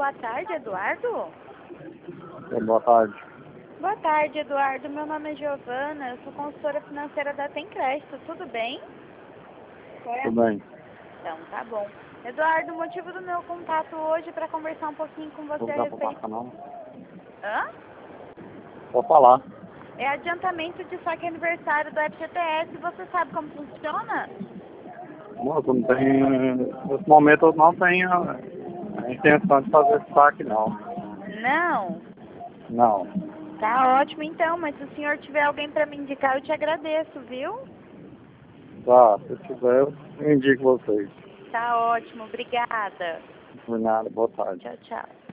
Boa tarde, Eduardo. Boa tarde. Boa tarde, Eduardo. Meu nome é Giovana, eu sou consultora financeira da Tem Crédito. Tudo bem? Tudo bem. Então, tá bom. Eduardo, o motivo do meu contato hoje é para conversar um pouquinho com você Não a dá pra respeito... passar, não? Hã? Vou falar. É adiantamento de saque aniversário do FGTS. Você sabe como funciona? Moço, não tem... Nesse momento eu não tenho a intenção de fazer esse saque, não. Não? Não. Tá ótimo então, mas se o senhor tiver alguém para me indicar, eu te agradeço, viu? Tá, se tiver, eu indico vocês. Tá ótimo, obrigada. Por nada, boa tarde. Tchau, tchau.